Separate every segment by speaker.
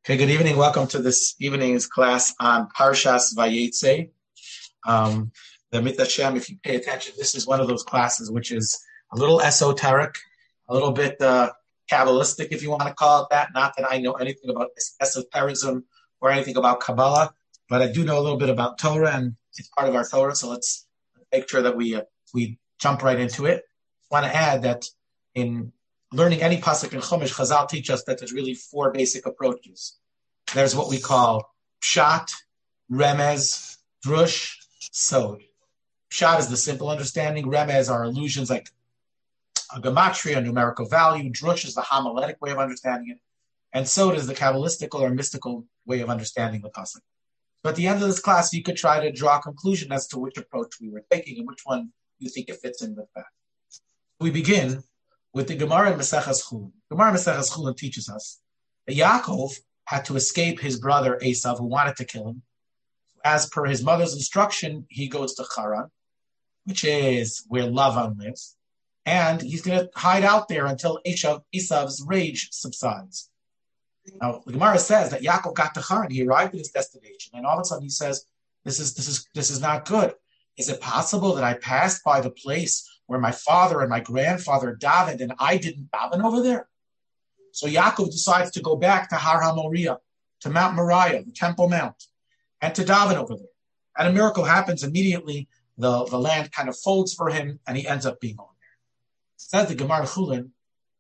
Speaker 1: Okay, good evening. Welcome to this evening's class on Parshas Vayetze. The Mit Hashem, if you pay attention, this is one of those classes which is a little esoteric, a little bit Kabbalistic, if you want to call it that. Not that I know anything about esotericism or anything about Kabbalah, but I do know a little bit about Torah, and it's part of our Torah, so let's make sure that we jump right into it. I want to add that in learning any pasuk in Chumash, Chazal teach us that there's really four basic approaches. There's what we call Pshat, Remez, Drush, Sod. Pshat is the simple understanding. Remez are allusions like a gematria, a numerical value. Drush is the homiletic way of understanding it. And Sod is the Kabbalistical or mystical way of understanding the pasuk. So at the end of this class, you could try to draw a conclusion as to which approach we were taking and which one you think it fits in with that. We begin with the Gemara in Maseches Chulin. Gemara in Maseches Chulin teaches us that Yaakov had to escape his brother Esav, who wanted to kill him. As per his mother's instruction, he goes to Haran, which is where Lavan lives, and he's going to hide out there until Esav's rage subsides. Now, the Gemara says that Yaakov got to Haran. He arrived at his destination, and all of a sudden he says, "This is not good. Is it possible that I passed by the place where my father and my grandfather davened, and I didn't daven over there?" So Yaakov decides to go back to Har HaMoriah, to Mount Moriah, the Temple Mount, and to daven over there. And a miracle happens immediately. The land kind of folds for him, and he ends up being on there. Says the Gemara Chulin,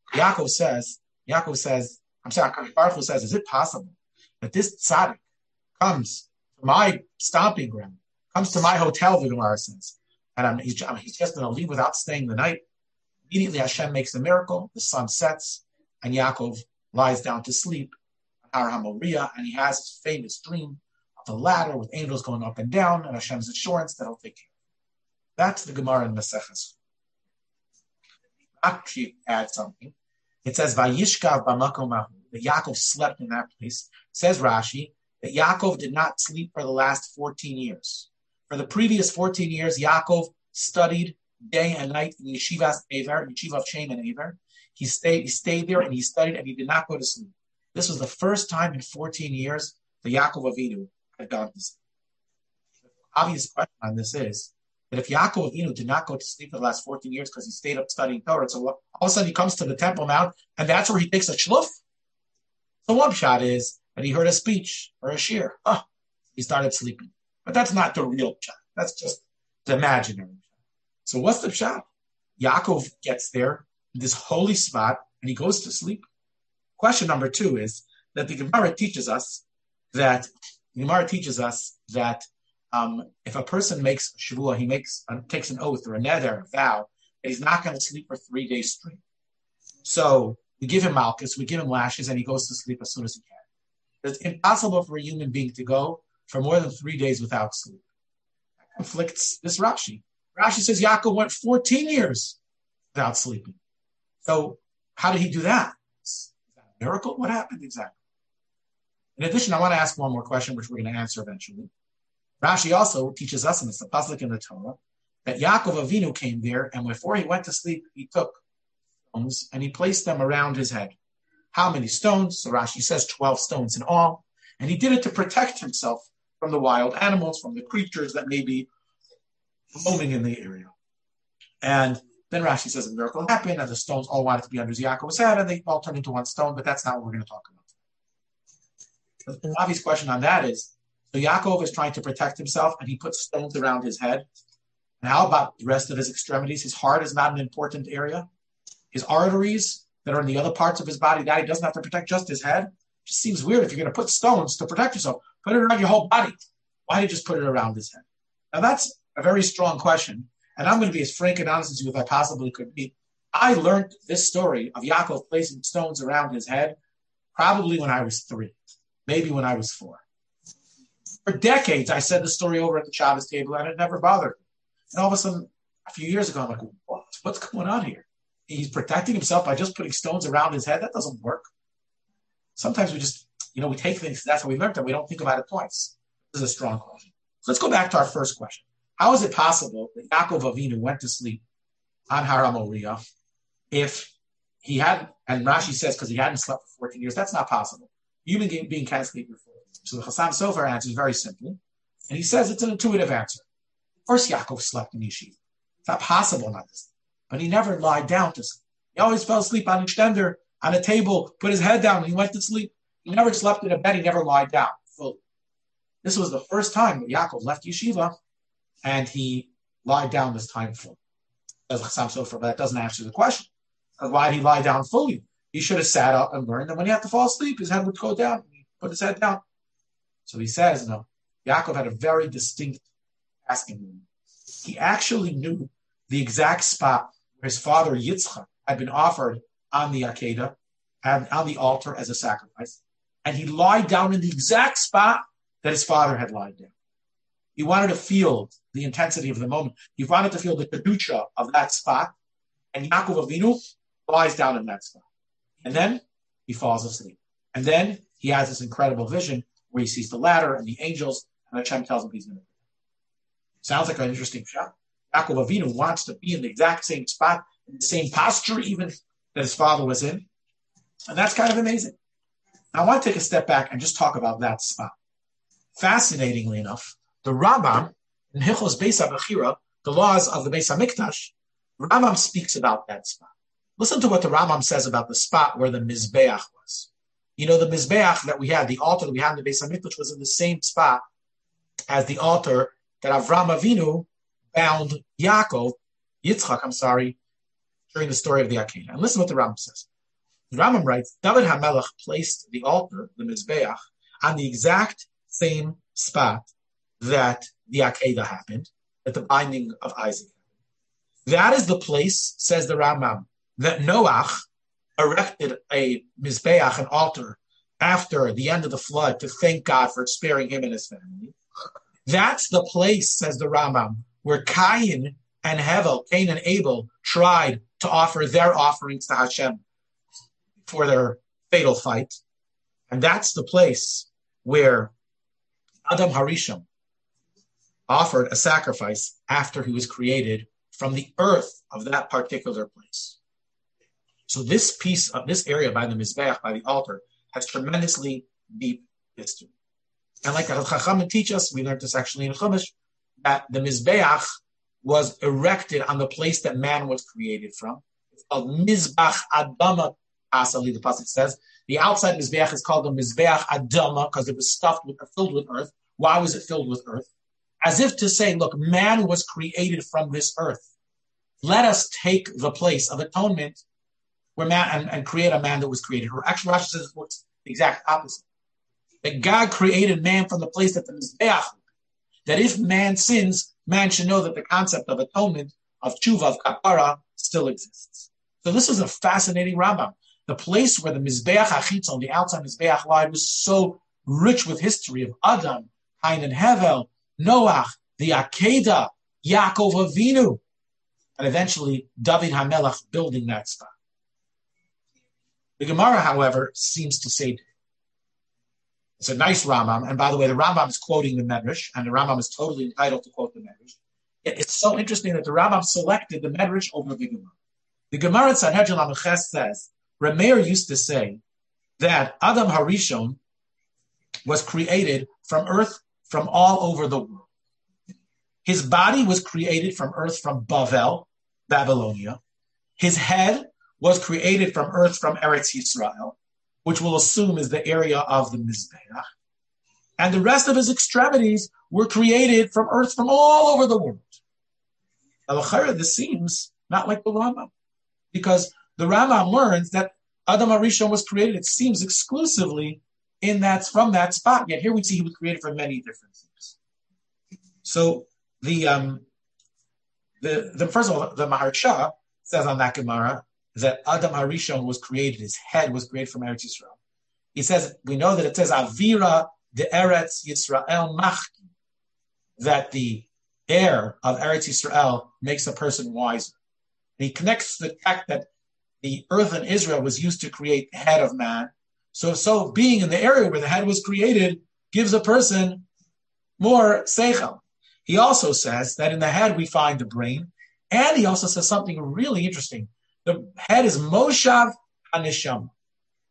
Speaker 1: Baruch Hu says, is it possible that this tzaddik comes to my stomping ground, comes to my hotel, the Gemara says, and he's just going to leave without staying the night? Immediately Hashem makes a miracle, the sun sets, and Yaakov lies down to sleep on Har HaMoriah, and he has his famous dream of a ladder with angels going up and down, and Hashem's assurance that he'll take care of it. That's the Gemara in Maseches. Rashi adds something. It says, Vayishkav b'makom hahu, that Yaakov slept in that place. Says Rashi that Yaakov did not sleep for the last 14 years. For the previous 14 years, Yaakov studied day and night in Yeshiva of Shem and Aver. He stayed there and he studied and he did not go to sleep. This was the first time in 14 years that Yaakov Avinu had gone to sleep. The obvious question on this is that if Yaakov Avinu did not go to sleep for the last 14 years because he stayed up studying Torah, so all of a sudden he comes to the Temple Mount and that's where he takes a shluf? So one shot is that he heard a speech or a shir. He started sleeping. But that's not the real shot. That's just the imaginary shot. So what's the shot? Yaakov gets there, this holy spot, and he goes to sleep. Question number 2 is that the Gemara teaches us that if a person makes a shavua, he takes an oath or a neder, a vow, that he's not going to sleep for 3 days straight. So we give him malchus, we give him lashes, and he goes to sleep as soon as he can. It's impossible for a human being to go for more than 3 days without sleep. That conflicts this Rashi. Rashi says Yaakov went 14 years without sleeping. So how did he do that? Is that a miracle? What happened exactly? In addition, I want to ask one more question, which we're going to answer eventually. Rashi also teaches us, and it's the pasuk in the Torah, that Yaakov Avinu came there, and before he went to sleep, he took stones and he placed them around his head. How many stones? So Rashi says 12 stones in all. And he did it to protect himself from the wild animals, from the creatures that may be roaming in the area. And then Rashi says a miracle happened, and the stones all wanted to be under Yaakov's head, and they all turned into one stone, but that's not what we're going to talk about. The obvious question on that is, so Yaakov is trying to protect himself, and he puts stones around his head. And how about the rest of his extremities? His heart is not an important area. His arteries that are in the other parts of his body, that he doesn't have to protect just his head. It just seems weird if you're going to put stones to protect yourself. Put it around your whole body. Why did you just put it around his head? Now that's a very strong question, and I'm going to be as frank and honest as you as I possibly could be. I learned this story of Yaakov placing stones around his head probably when I was 3, maybe when I was 4. For decades, I said the story over at the Shabbos table, and it never bothered me. And all of a sudden, a few years ago, I'm like, what's going on here? He's protecting himself by just putting stones around his head? That doesn't work. Sometimes we just, we take things, that's how we learned them. We don't think about it twice. This is a strong question. So let's go back to our first question. How is it possible that Yaakov Avinu went to sleep on Har HaMoriah if he hadn't, and Rashi says because he hadn't slept for 14 years, that's not possible. human being can't sleep before. So the Chassam Sofer answer is very simple. And he says it's an intuitive answer. Of course, Yaakov slept in yeshiva. It's not possible not to sleep. But he never lied down to sleep. He always fell asleep on a extender, on a table, put his head down, and he went to sleep. He never slept in a bed. He never lied down fully. This was the first time that Yaakov left yeshiva, and he lied down this time fully. As Chassam Sofer, but that doesn't answer the question. Why did he lie down fully? He should have sat up and learned that when he had to fall asleep, his head would go down. He put his head down. So he says, no, Yaakov had a very distinct asking room. He actually knew the exact spot where his father Yitzchak had been offered on the Akedah, and on the altar as a sacrifice. And he lied down in the exact spot that his father had lied down. He wanted to feel the intensity of the moment. He wanted to feel the kedusha of that spot. And Yaakov Avinu lies down in that spot. And then he falls asleep. And then he has this incredible vision where he sees the ladder and the angels, and Hashem tells him he's going to do it. Sounds like an interesting shot. Yaakov Avinu wants to be in the exact same spot, in the same posture even that his father was in. And that's kind of amazing. Now, I want to take a step back and just talk about that spot. Fascinatingly enough, the Rambam in Hilchos Beis HaBechira, the laws of the Beis HaMikdash, Rambam speaks about that spot. Listen to what the Rambam says about the spot where the Mizbeach was. You know, the Mizbeach that we had, the altar that we had in the Beis HaMikdash was in the same spot as the altar that Avram Avinu bound Yitzchak, during the story of the Akedah. And listen what the Rambam says. The Rambam writes, David HaMelech placed the altar, the Mizbeach, on the exact same spot that the Akedah happened, at the binding of Isaac. That is the place, says the Rambam, that Noach erected a Mizbeach, an altar, after the end of the flood to thank God for sparing him and his family. That's the place, says the Rambam, where Cain and Abel tried to offer their offerings to Hashem for their fatal fight. And that's the place where Adam Harishon offered a sacrifice after he was created from the earth of that particular place. So this piece of this area by the Mizbeach, by the altar, has tremendously deep history. And like the Chachamim teach us, we learned this actually in Chumash, that the Mizbeach was erected on the place that man was created from. It's called Mizbach Adama, Asali, the pasuk says. The outside Mizbeach is called the Mizbeach Adama because it was filled with earth. Why was it filled with earth? As if to say, look, man was created from this earth. Let us take the place of atonement where man and create a man that was created. Or actually, Rashi says it works the exact opposite. That God created man from the place that the Mizbeach, that if man sins, man should know that the concept of atonement, of tshuva, of kapara, still exists. So this is a fascinating Rambam. The place where the Mizbeach HaChitzon, the outside Mizbeach lied, was so rich with history of Adam, Cain and Hevel, Noach, the Akedah, Yaakov Avinu, and eventually David HaMelech building that spot. The Gemara, however, seems to say it's a nice Rambam, and by the way, the Rambam is quoting the Medrash, and the Rambam is totally entitled to quote the Medrash. It's so interesting that the Rambam selected the Medrash over the Gemara. The Gemara at Sanhedrin Lameches says, Rameir used to say that Adam Harishon was created from earth from all over the world. His body was created from earth from Bavel, Babylonia. His head was created from earth from Eretz Yisrael, which we'll assume is the area of the Mizbeach. And the rest of his extremities were created from earth from all over the world. Al-Akhira, this seems not like the Rambam, because the Rambam learns that Adam Harishon was created, it seems, exclusively from that spot. Yet here we see he was created from many different things. So the first of all, the Maharsha says on that Gemara that Adam Harishon was created, his head was created from Eretz Yisrael. He says, we know that it says, Avira de Eretz Yisrael machki, that the air of Eretz Yisrael makes a person wiser. And he connects the fact that the earth in Israel was used to create the head of man. So being in the area where the head was created gives a person more seichel. He also says that in the head we find the brain, and he also says something really interesting. The head is Moshav HaNeshama.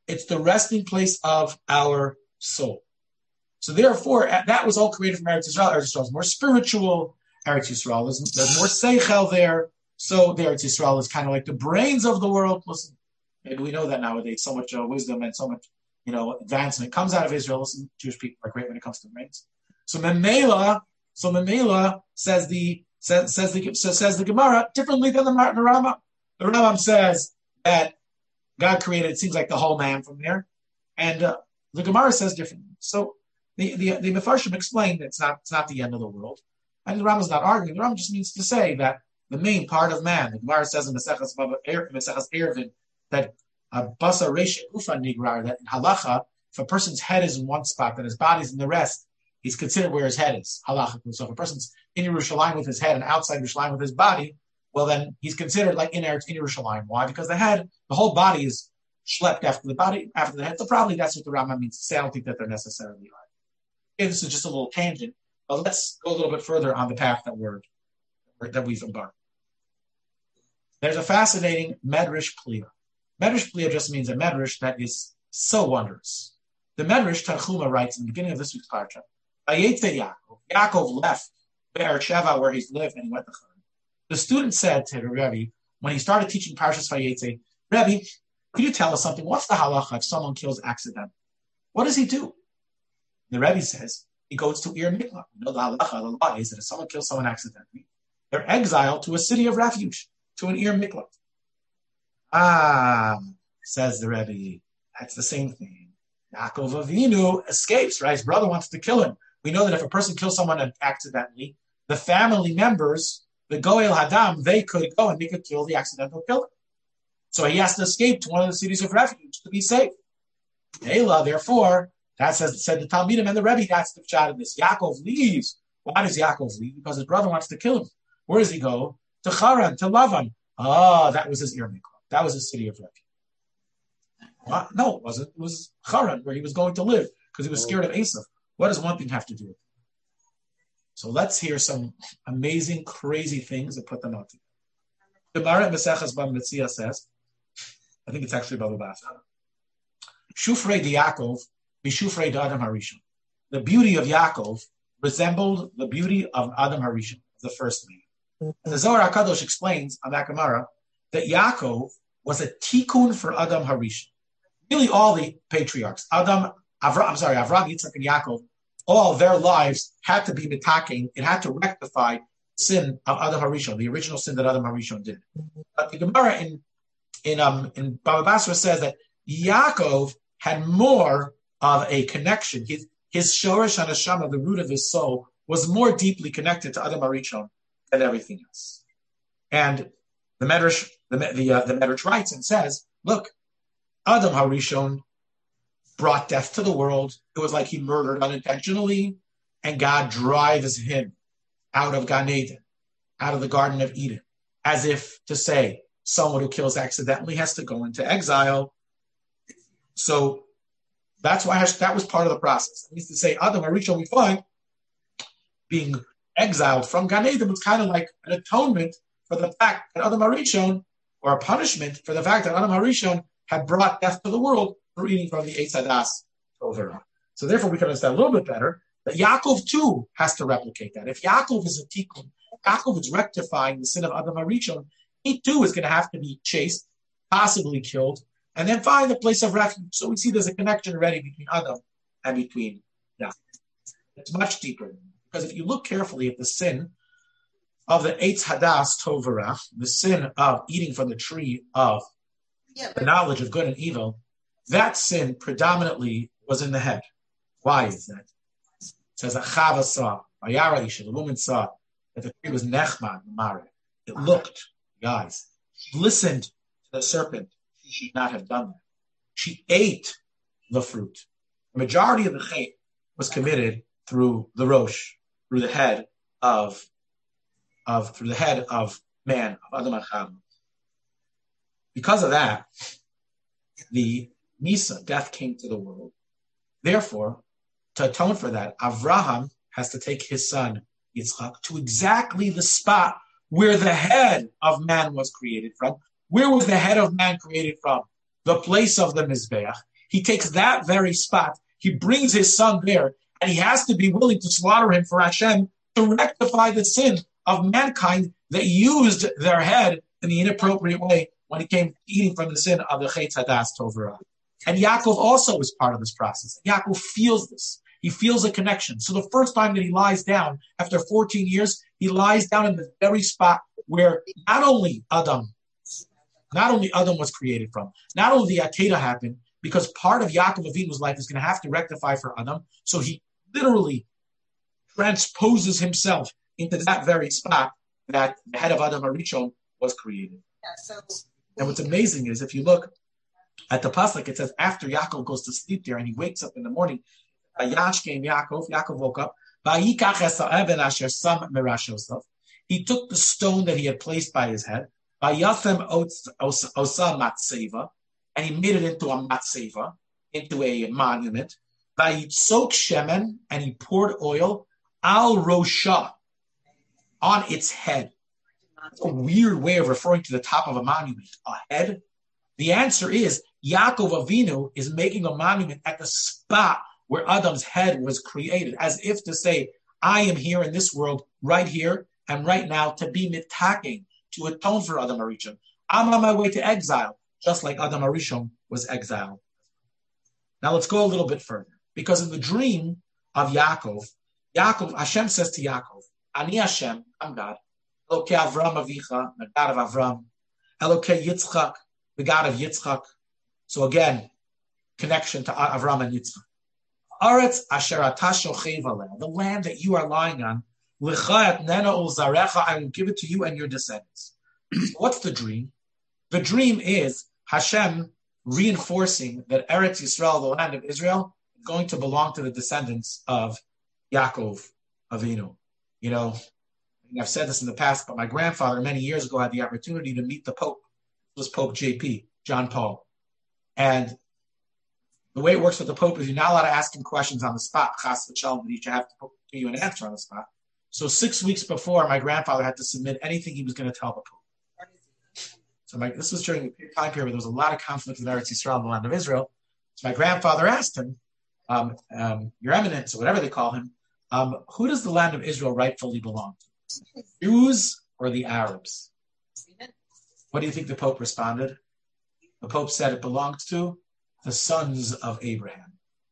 Speaker 1: It's the resting place of our soul. So therefore, that was all created from Eretz Yisrael. Eretz Yisrael is more spiritual. Eretz Yisrael there's more seichel there. So the Eretz Yisrael is kind of like the brains of the world. Listen, maybe we know that nowadays. So much wisdom and so much, advancement comes out of Israel. Listen, Jewish people are great when it comes to brains. So Memela says the Gemara differently than the Rambam. The Rambam says that God created, it seems like the whole man from there, and the Gemara says differently. So the Mefarshim explained that it's not the end of the world, and the Rambam is not arguing. The Rambam just means to say that the main part of man, the Gemara says in Maseches Eruvin that basa reish ufa nigrar, that in halacha, if a person's head is in one spot and his body's in the rest, he's considered where his head is. Halacha. So if a person's in Yerushalayim with his head and outside Yerushalayim with his body, well then he's considered like in Yerushalayim. Why? Because the whole body is schlepped after the head. So probably that's what the Rambam means to say. I don't think that they're necessarily right. Okay, this is just a little tangent, but let's go a little bit further on the path that we've embarked. There's a fascinating Medrash Kliya. Medrash Kliya just means a Medrash that is so wondrous. The Medrash Tanchuma writes in the beginning of this week's parsha, Vayetze Yaakov left Be'er Sheva where he's lived and he went to Haran. The student said to the Rebbe, when he started teaching Parshas Vayetze, Rebbe, could you tell us something? What's the halacha if someone kills accidentally? What does he do? The Rebbe says he goes to Ir Miklat. You know the halacha, the law is that if someone kills someone accidentally, they're exiled to a city of refuge, to an Ir Miklat. Says the Rebbe, that's the same thing. Yaakov Avinu escapes, right? His brother wants to kill him. We know that if a person kills someone accidentally, the family members, the Goel Hadam, they could go and they could kill the accidental killer. So he has to escape to one of the cities of refuge to be safe. Ela, therefore, that said the Talmidim and the Rebbe, that's the pshat of this. Yaakov leaves. Why does Yaakov leave? Because his brother wants to kill him. Where does he go? To Haran, to Lavan. That was his Ir Miklat. That was his city of refuge. What? No, it wasn't. It was Haran, where he was going to live, because he was scared of Esav. What does one thing have to do with it? So let's hear some amazing, crazy things and put them out together. The Gemara Maseches Bava Metzia says, I think it's actually Bava Basra, Shufrei de Yaakov, Bishufrei de Adam Harishon. The beauty of Yaakov resembled the beauty of Adam Harishon, the first man. And the Zohar HaKadosh explains on that Gemara that Yaakov was a tikkun for Adam Harishon. Really, all the patriarchs, Avram, Yitzchak, and Yaakov, all their lives had to be mitaking. It had to rectify sin of Adam Harishon, the original sin that Adam Harishon did. But the Gemara in Bava Basra says that Yaakov had more of a connection. His shoresh hanashama, the root of his soul, was more deeply connected to Adam Harishon than everything else. And the Medrash writes and says, look, Adam Harishon brought death to the world. It was like he murdered unintentionally, and God drives him out of Gan Eden, out of the Garden of Eden, as if to say, someone who kills accidentally has to go into exile. So that's why that was part of the process. It means to say, Adam Harishon, we find, being exiled from Gan Eden was kind of like an atonement for the fact that Adam Harishon, or a punishment for the fact that Adam Harishon had brought death to the world for eating from the Eitz Hadas over. So therefore, we can understand a little bit better that Yaakov too has to replicate that. If Yaakov is a tikkun, Yaakov is rectifying the sin of Adam Harishon, he too is going to have to be chased, possibly killed, and then find a place of refuge. So we see there's a connection already between Adam and between Yaakov. It's much deeper, because if you look carefully at the sin of the Eitz Hadas Tov V'Ra, the sin of eating from the tree of the knowledge of good and evil, that sin predominantly was in the head. Why is that? It says that Chava saw, Vayara Isha, the woman saw that the tree was Nechman, Mare. It looked, guys, she listened to the serpent. She should not have done that. She ate the fruit. The majority of the chet was committed through the Rosh, through the head of man, of Adam and Chava. Because of that, the Misa, death, came to the world. Therefore, to atone for that, Avraham has to take his son, Yitzchak, to exactly the spot where the head of man was created from. Where was the head of man created from? The place of the Mizbeach. He takes that very spot, he brings his son there, and he has to be willing to slaughter him for Hashem to rectify the sin of mankind that used their head in the inappropriate way when it came to eating from the sin of the Chetz Hadas Tov Ra. And Yaakov also is part of this process. Yaakov feels this. He feels a connection. So the first time that he lies down, after 14 years, he lies down in the very spot where not only Adam was created from, not only the Akedah happened, because part of Yaakov Avinu's life is going to have to rectify for Adam. So he literally transposes himself into that very spot that the head of Adam Arishon was created. And what's amazing is if you look at the pasuk, it says after Yaakov goes to sleep there and he wakes up in the morning, Yaakov woke up. He took the stone that he had placed by his head, and he made it into a matseva, into a monument. And he poured oil al rosha, on its head. It's a weird way of referring to the top of a monument, a head. The answer is Yaakov Avinu is making a monument at the spot where Adam's head was created, as if to say, I am here in this world, right here and right now, to be mitaking, to atone for Adam Arishon. I'm on my way to exile, just like Adam Arishon was exiled. Now let's go a little bit further, because in the dream of Yaakov, Hashem says to Yaakov, Ani Hashem, I'm God. Elokei Avram Avicha, the God of Avram. Elokei Yitzchak, the God of Yitzchak. So again, connection to Avram and Yitzchak. Aretz asher ata shochev aleh, the land that you are lying on, L'cha etnena ulzarecha, I will give it to you and your descendants. What's the dream? The dream is Hashem reinforcing that Eretz Yisrael, the land of Israel, is going to belong to the descendants of Yaakov Avinu. You know, I've said this in the past, but my grandfather many years ago had the opportunity to meet the Pope. It was Pope JP, John Paul. And the way it works with the Pope is you're not allowed to ask him questions on the spot. Chas v'shalom, but he should have to give you an answer on the spot. So 6 weeks before, my grandfather had to submit anything he was going to tell the Pope. So this was during a time period where there was a lot of conflict with Eretz Yisrael, the land of Israel. So my grandfather asked him, Your Eminence, or whatever they call him, who does the land of Israel rightfully belong to? Jews or the Arabs? What do you think the Pope responded? The Pope said it belongs to the sons of Abraham.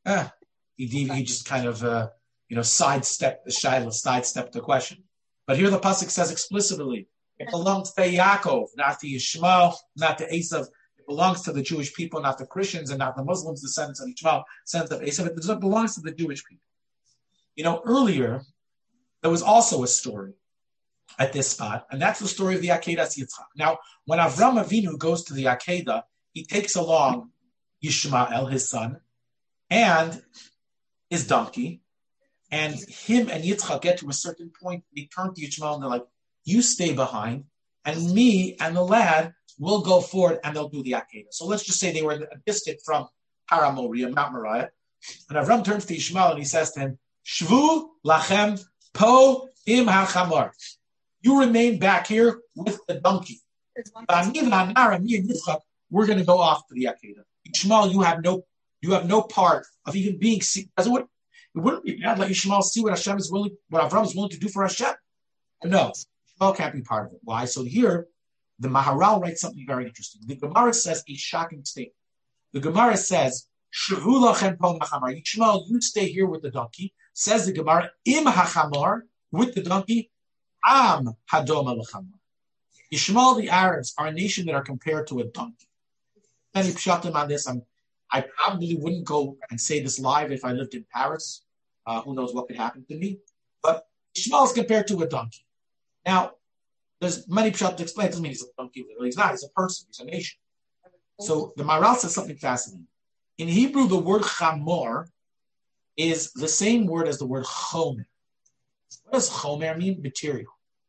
Speaker 1: He just kind of sidestepped the question. But here the pasuk says explicitly, it belongs to Yaakov, not to Yishmael, not to Esav. It belongs to the Jewish people, not the Christians, and not the Muslims, descendants of Yishmael, descendants of Esav. It belongs to the Jewish people. Earlier, there was also a story at this spot, and that's the story of the Akedas Yitzchak. Now, when Avram Avinu goes to the Akedah, he takes along Yishmael, his son, and his donkey, and him and Yitzchak get to a certain point. They turn to Yishmael and they're like, you stay behind, and me and the lad will go forward and they'll do the Akedah. So let's just say they were distant from Har Moriah, Mount Moriah, and Avram turns to Yishmael and he says to him, Shvu lachem po im hachamor. You remain back here with the donkey. Me and Yitzchak, we're going to go off to the Akedah. Yishmael, you have no part of even being seen. It wouldn't be bad. Let Yishmael see what Avram is willing to do for Hashem. No, Yishmael can't be part of it. Why? So here, the Maharal writes something very interesting. The Gemara says a shocking statement. The Gemara says, Shavu lachem po hachamor. Yishmael, you stay here with the donkey. Says the Gemara, im hachamor, with the donkey, am hadoma l'chamor. Yishmael, the Arabs, are a nation that are compared to a donkey. Many pshatim on this. I probably wouldn't go and say this live if I lived in Paris. Who knows what could happen to me? But Yishmael is compared to a donkey. Now, there's many pshatim to explain. It doesn't mean he's a donkey. He's not. He's a person. He's a nation. So the Maharal says something fascinating. In Hebrew, the word chamor is the same word as the word chomer. What does chomer mean? Material.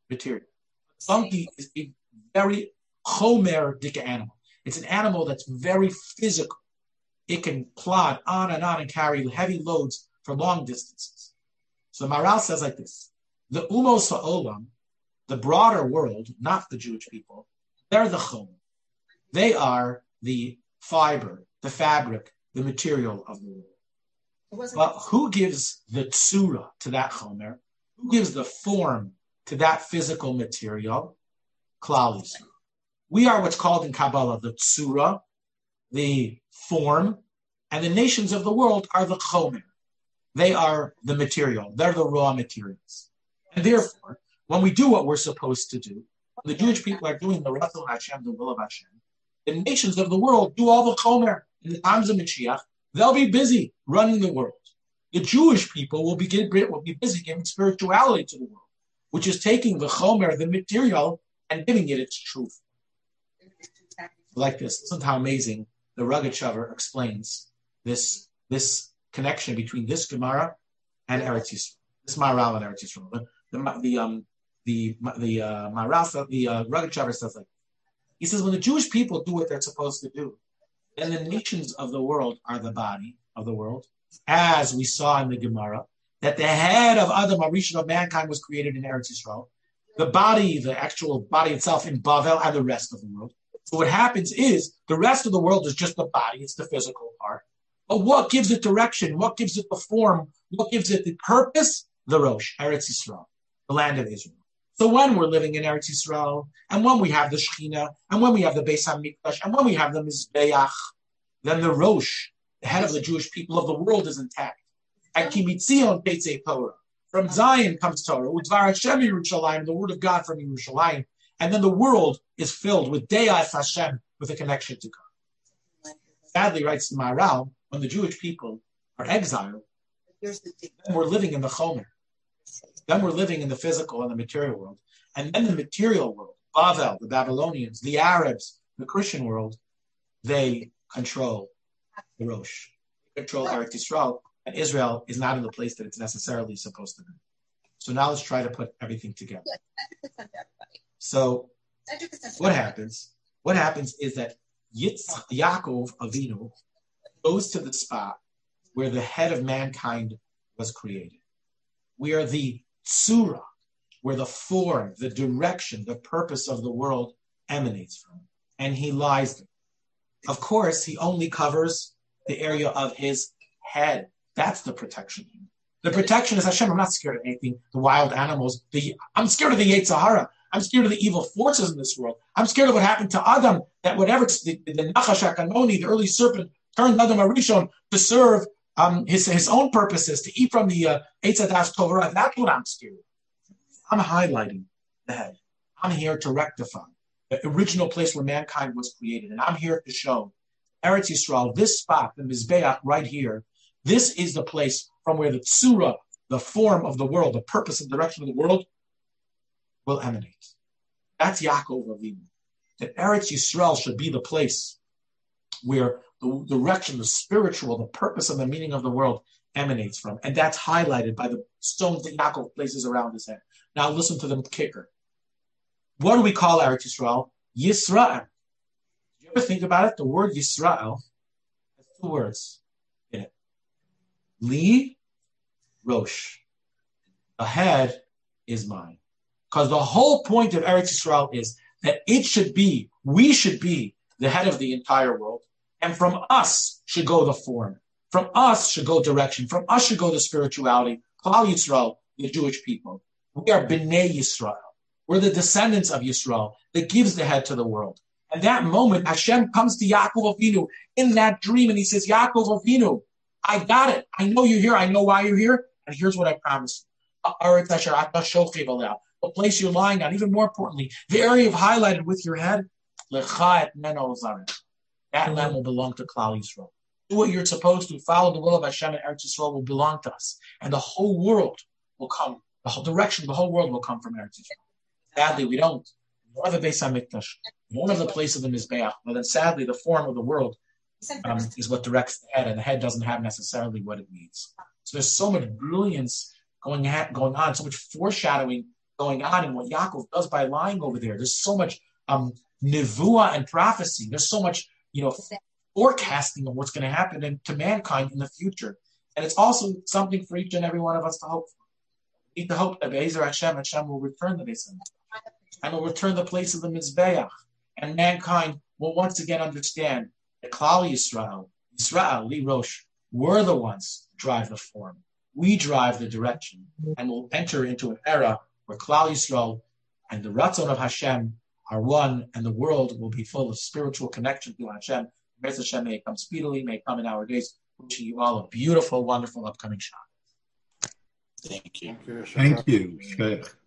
Speaker 1: Donkey is a very chomeric animal. It's an animal that's very physical. It can plod on and carry heavy loads for long distances. So the Maharal says like this: the umos ha'olam, the broader world, not the Jewish people, they're the chomer. They are the fiber, the fabric, the material of the world. But who gives the tsura to that chomer? Who gives the form to that physical material? Klal Yisrael. We are what's called in Kabbalah the tsura, the form, and the nations of the world are the chomer. They are the material. They're the raw materials. And therefore, when we do what we're supposed to do, when the Jewish people are doing the Ratzon Hashem, the will of Hashem, the nations of the world do all the chomer. In the times of Mashiach, they'll be busy running the world. The Jewish people will be busy giving spirituality to the world, which is taking the chomer, the material, and giving it its truth. Like this. Listen to how amazing the Rogatchover explains this connection between this Gemara and Eretz Yisrael. This Maharal and Eretz Yisrael. The Rogatchover says like, he says when the Jewish people do what they're supposed to do, then the nations of the world are the body of the world, as we saw in the Gemara, that the head of Adam, Arishon of mankind, was created in Eretz Yisrael. The body, the actual body itself in Bavel, and the rest of the world. So what happens is the rest of the world is just the body, it's the physical part. But what gives it direction? What gives it the form? What gives it the purpose? The Rosh, Eretz Yisrael, the land of Israel. So when we're living in Eretz Yisrael, and when we have the Shekhinah, and when we have the Beis HaMikdash, and when we have the Mizbeach, then the Rosh, the head of the Jewish people of the world, is intact. At Kimitzion Teitzei Torah. From Zion comes Torah, Udvar Hashem Yerushalayim, the word of God from Yerushalayim, and then the world is filled with De'as Hashem, with a connection to God. Sadly, writes the Maharal, when the Jewish people are exiled, then we're living in the Chomer. Then we're living in the physical and the material world. And then the material world, Bavel, the Babylonians, the Arabs, the Christian world, they control the Rosh. They control Eretz Yisrael, and Israel is not in the place that it's necessarily supposed to be. So now let's try to put everything together. So what happens? What happens is that Yaakov Avinu goes to the spot where the head of mankind was created. We are the Tsura, where the form, the direction, the purpose of the world emanates from. And he lies there. Of course, he only covers the area of his head. That's the protection. The protection is Hashem. I'm not scared of anything, the wild animals. I'm scared of the Yetzer Hara. I'm scared of the evil forces in this world. I'm scared of what happened to Adam, that whatever, the Nachash HaKanoni, the early serpent, turned Adam HaRishon to serve his own purposes, to eat from the Eitz Hadas Torah. That's what I'm scared of. I'm highlighting the head. I'm here to rectify the original place where mankind was created. And I'm here to show Eretz Yisrael, this spot, the Mizbeach right here, this is the place from where the Tsura, the form of the world, the purpose and direction of the world, will emanate. That's Yaakov Avinu. That Eretz Yisrael should be the place where the direction, the spiritual, the purpose and the meaning of the world emanates from. And that's highlighted by the stones that Yaakov places around his head. Now listen to the kicker. What do we call Eretz Yisrael? Yisrael. Did you ever think about it? The word Yisrael has two words in it. Li, Rosh. The head is mine. Because the whole point of Eretz Yisrael is that we should be the head of the entire world. And from us should go the form. From us should go direction. From us should go the spirituality. Klal Yisrael, the Jewish people. We are B'nai Yisrael. We're the descendants of Yisrael that gives the head to the world. And that moment, Hashem comes to Yaakov Avinu in that dream, and he says, Yaakov Avinu, I got it. I know you're here. I know why you're here. And here's what I promise you. The place you're lying on, even more importantly, the area you've highlighted with your head, that land will belong to Klal Yisrael. Do what you're supposed to. Follow the will of Hashem, and Eretz Yisrael will belong to us. And the whole world will come. The whole direction of the whole world will come from Eretz Yisrael. Sadly, we don't. We don't have the Beis HaMikdash. We don't have the place of the Mizbeach. But then sadly, the form of the world is what directs the head, and the head doesn't have necessarily what it needs. So there's so much brilliance going on, so much foreshadowing going on in what Yaakov does by lying over there. There's so much nevuah and prophecy. There's so much, forecasting of what's going to happen to mankind in the future. And it's also something for each and every one of us to hope for. We need to hope that Be'ezer Hashem will return the Beis HaMikdash and will return the place of the Mizbeach. And mankind will once again understand that Klal Yisrael, Israel, Li Rosh, we're the ones who drive the form. We drive the direction, and we'll enter into an era where Klal Yisrael and the Ratzon of Hashem are one, and the world will be full of spiritual connection to Hashem. May Hashem may come speedily, may come in our days. Wishing you all a beautiful, wonderful upcoming Shabbat.
Speaker 2: Thank you.
Speaker 3: Thank you, Sheikh.